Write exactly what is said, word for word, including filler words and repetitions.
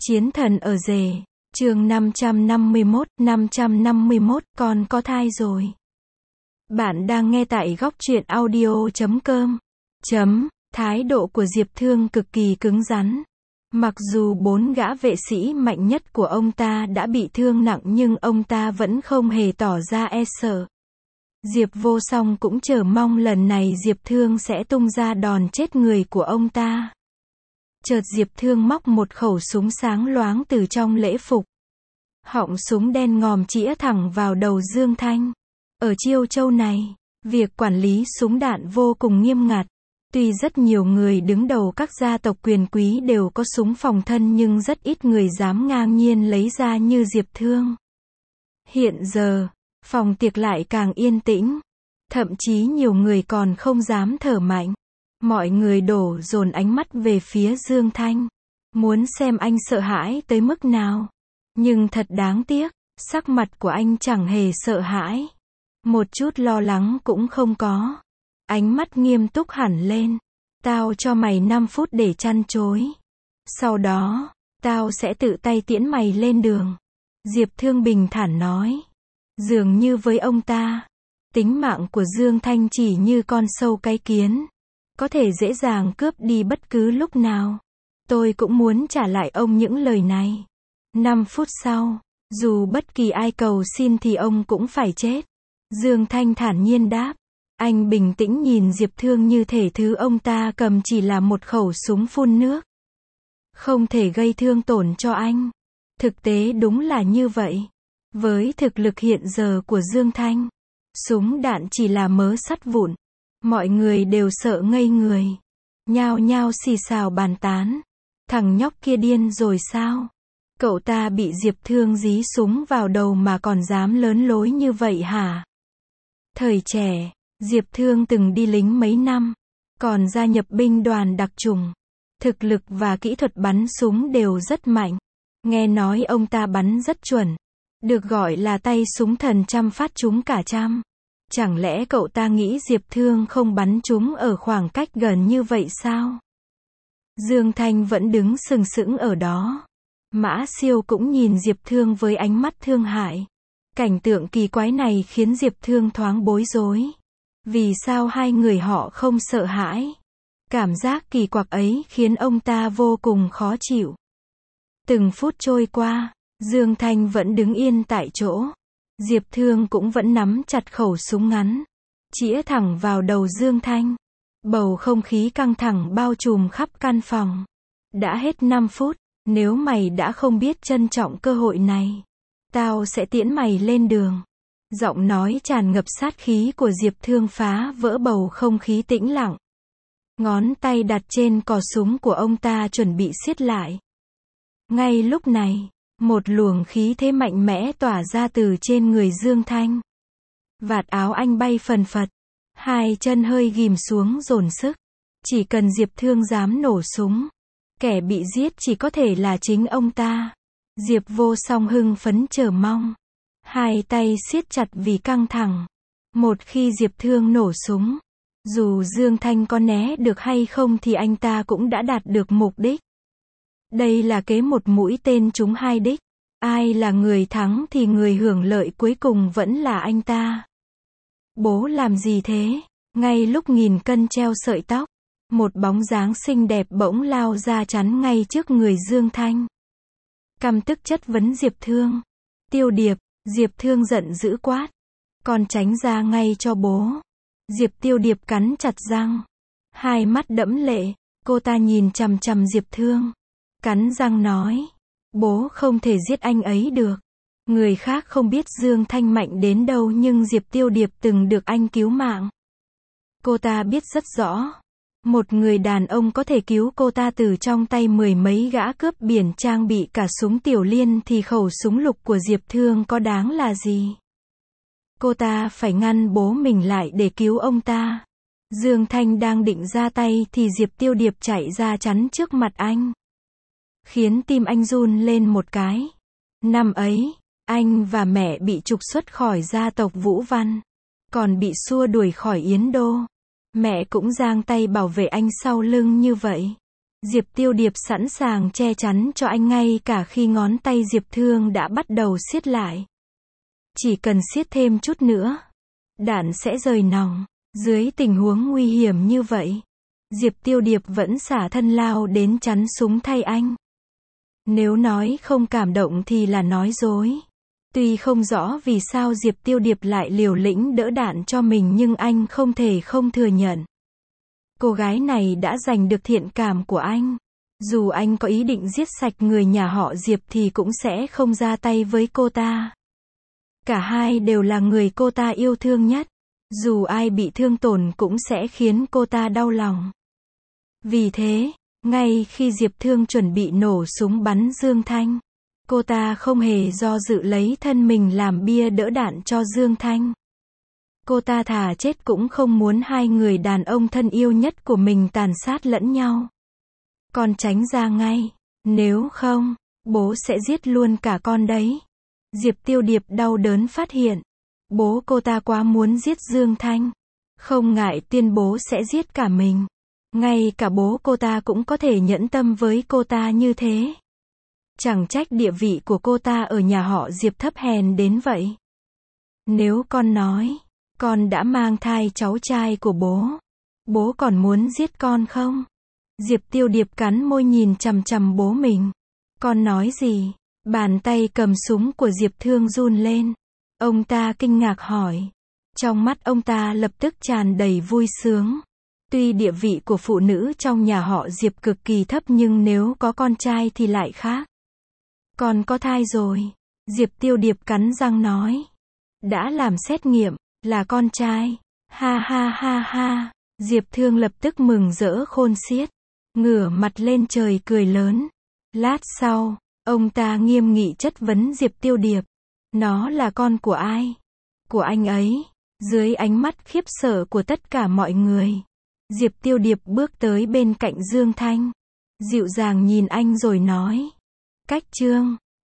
Chiến thần ở rể, chương năm trăm năm mươi mốt, năm trăm năm mươi mốt, con có thai rồi. Bạn đang nghe tại góc truyện audio chấm com. Chấm, thái độ của Diệp Thương cực kỳ cứng rắn. Mặc dù bốn gã vệ sĩ mạnh nhất của ông ta đã bị thương nặng nhưng ông ta vẫn không hề tỏ ra e sợ. Diệp Vô Song cũng chờ mong lần này Diệp Thương sẽ tung ra đòn chết người của ông ta. Chợt Diệp Thương móc một khẩu súng sáng loáng từ trong lễ phục. Họng súng đen ngòm chĩa thẳng vào đầu Dương Thanh. Ở Chiêu Châu này, việc quản lý súng đạn vô cùng nghiêm ngặt. Tuy rất nhiều người đứng đầu các gia tộc quyền quý đều có súng phòng thân nhưng rất ít người dám ngang nhiên lấy ra như Diệp Thương. Hiện giờ, phòng tiệc lại càng yên tĩnh. Thậm chí nhiều người còn không dám thở mạnh. Mọi người đổ dồn ánh mắt về phía Dương Thanh. Muốn xem anh sợ hãi tới mức nào. Nhưng thật đáng tiếc, sắc mặt của anh chẳng hề sợ hãi. Một chút lo lắng cũng không có. Ánh mắt nghiêm túc hẳn lên. Tao cho mày năm phút để chăn chối. Sau đó, tao sẽ tự tay tiễn mày lên đường. Diệp Thương bình thản nói. Dường như với ông ta, tính mạng của Dương Thanh chỉ như con sâu cái kiến. Có thể dễ dàng cướp đi bất cứ lúc nào. Tôi cũng muốn trả lại ông những lời này. Năm phút sau, dù bất kỳ ai cầu xin thì ông cũng phải chết. Dương Thanh thản nhiên đáp. Anh bình tĩnh nhìn Diệp Thương như thể thứ ông ta cầm chỉ là một khẩu súng phun nước. Không thể gây thương tổn cho anh. Thực tế đúng là như vậy. Với thực lực hiện giờ của Dương Thanh, súng đạn chỉ là mớ sắt vụn. Mọi người đều sợ ngây người. Nhao nhao xì xào bàn tán. Thằng nhóc kia điên rồi sao? Cậu ta bị Diệp Thương dí súng vào đầu mà còn dám lớn lối như vậy hả? Thời trẻ, Diệp Thương từng đi lính mấy năm, còn gia nhập binh đoàn đặc chủng. Thực lực và kỹ thuật bắn súng đều rất mạnh. Nghe nói ông ta bắn rất chuẩn. Được gọi là tay súng thần trăm phát trúng cả trăm. Chẳng lẽ cậu ta nghĩ Diệp Thương không bắn chúng ở khoảng cách gần như vậy sao? Dương Thanh vẫn đứng sừng sững ở đó. Mã Siêu cũng nhìn Diệp Thương với ánh mắt thương hại. Cảnh tượng kỳ quái này khiến Diệp Thương thoáng bối rối. Vì sao hai người họ không sợ hãi? Cảm giác kỳ quặc ấy khiến ông ta vô cùng khó chịu. Từng phút trôi qua, Dương Thanh vẫn đứng yên tại chỗ. Diệp Thương cũng vẫn nắm chặt khẩu súng ngắn, chĩa thẳng vào đầu Dương Thanh. Bầu không khí căng thẳng bao trùm khắp căn phòng. Đã hết năm phút, nếu mày đã không biết trân trọng cơ hội này, tao sẽ tiễn mày lên đường. Giọng nói tràn ngập sát khí của Diệp Thương phá vỡ bầu không khí tĩnh lặng. Ngón tay đặt trên cò súng của ông ta chuẩn bị siết lại. Ngay lúc này, một luồng khí thế mạnh mẽ tỏa ra từ trên người Dương Thanh. Vạt áo anh bay phần phật. Hai chân hơi ghim xuống dồn sức. Chỉ cần Diệp Thương dám nổ súng, kẻ bị giết chỉ có thể là chính ông ta. Diệp Vô Song hưng phấn chờ mong. Hai tay siết chặt vì căng thẳng. Một khi Diệp Thương nổ súng, dù Dương Thanh có né được hay không thì anh ta cũng đã đạt được mục đích. Đây là kế một mũi tên trúng hai đích. Ai là người thắng thì người hưởng lợi cuối cùng vẫn là anh ta. Bố làm gì thế? Ngay lúc nghìn cân treo sợi tóc, một bóng dáng xinh đẹp bỗng lao ra chắn ngay trước người Dương Thanh. Căm tức chất vấn Diệp Thương. Tiêu Điệp, Diệp Thương giận dữ quát. Con tránh ra ngay cho bố. Diệp Tiêu Điệp cắn chặt răng. Hai mắt đẫm lệ, cô ta nhìn chằm chằm Diệp Thương. Cắn răng nói. Bố không thể giết anh ấy được. Người khác không biết Dương Thanh mạnh đến đâu nhưng Diệp Tiêu Điệp từng được anh cứu mạng. Cô ta biết rất rõ. Một người đàn ông có thể cứu cô ta từ trong tay mười mấy gã cướp biển trang bị cả súng tiểu liên thì khẩu súng lục của Diệp Thương có đáng là gì? Cô ta phải ngăn bố mình lại để cứu ông ta. Dương Thanh đang định ra tay thì Diệp Tiêu Điệp chạy ra chắn trước mặt anh. Khiến tim anh run lên một cái. Năm ấy, anh và mẹ bị trục xuất khỏi gia tộc Vũ Văn. Còn bị xua đuổi khỏi Yến Đô. Mẹ cũng giang tay bảo vệ anh sau lưng như vậy. Diệp Tiêu Điệp sẵn sàng che chắn cho anh ngay cả khi ngón tay Diệp Thương đã bắt đầu siết lại. Chỉ cần siết thêm chút nữa, đạn sẽ rời nòng. Dưới tình huống nguy hiểm như vậy, Diệp Tiêu Điệp vẫn xả thân lao đến chắn súng thay anh. Nếu nói không cảm động thì là nói dối. Tuy không rõ vì sao Diệp Tiêu Điệp lại liều lĩnh đỡ đạn cho mình nhưng anh không thể không thừa nhận. Cô gái này đã giành được thiện cảm của anh. Dù anh có ý định giết sạch người nhà họ Diệp thì cũng sẽ không ra tay với cô ta. Cả hai đều là người cô ta yêu thương nhất. Dù ai bị thương tổn cũng sẽ khiến cô ta đau lòng. Vì thế, ngay khi Diệp Thương chuẩn bị nổ súng bắn Dương Thanh, cô ta không hề do dự lấy thân mình làm bia đỡ đạn cho Dương Thanh. Cô ta thà chết cũng không muốn hai người đàn ông thân yêu nhất của mình tàn sát lẫn nhau. Con tránh ra ngay, nếu không, bố sẽ giết luôn cả con đấy. Diệp Tiêu Điệp đau đớn phát hiện, bố cô ta quá muốn giết Dương Thanh, không ngại tuyên bố sẽ giết cả mình. Ngay cả bố cô ta cũng có thể nhẫn tâm với cô ta như thế. Chẳng trách địa vị của cô ta ở nhà họ Diệp thấp hèn đến vậy. Nếu con nói, con đã mang thai cháu trai của bố, bố còn muốn giết con không? Diệp Tiêu Điệp cắn môi nhìn chằm chằm bố mình. Con nói gì? Bàn tay cầm súng của Diệp Thương run lên. Ông ta kinh ngạc hỏi. Trong mắt ông ta lập tức tràn đầy vui sướng. Tuy địa vị của phụ nữ trong nhà họ Diệp cực kỳ thấp nhưng nếu có con trai thì lại khác. Con có thai rồi. Diệp Tiêu Điệp cắn răng nói. Đã làm xét nghiệm, là con trai. Ha ha ha ha. Diệp Thương lập tức mừng rỡ khôn xiết. Ngửa mặt lên trời cười lớn. Lát sau, ông ta nghiêm nghị chất vấn Diệp Tiêu Điệp. Nó là con của ai? Của anh ấy. Dưới ánh mắt khiếp sợ của tất cả mọi người, Diệp Tiêu Điệp bước tới bên cạnh Dương Thanh. Dịu dàng nhìn anh rồi nói. Cách Trương,